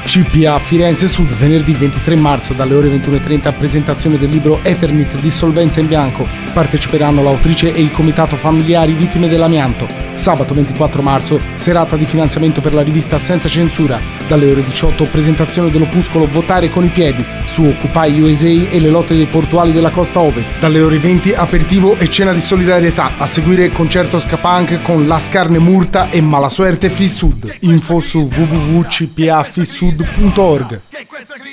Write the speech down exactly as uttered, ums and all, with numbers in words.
C P A Firenze Sud, venerdì ventitré marzo dalle ore ventuno e trenta, presentazione del libro Eternit, Dissolvenza in bianco. Parteciperanno l'autrice e il comitato familiari vittime dell'amianto. Sabato ventiquattro marzo, serata di finanziamento per la rivista Senza Censura. Dalle ore diciotto, presentazione dell'opuscolo Votare con i piedi su Occupy U S A e le lotte dei portuali della costa ovest. Dalle ore venti, aperitivo e cena di solidarietà. A seguire concerto ska punk con Las Carne Murta e Malasuerte Fissud. Info su w w w punto c p a fissud punto org.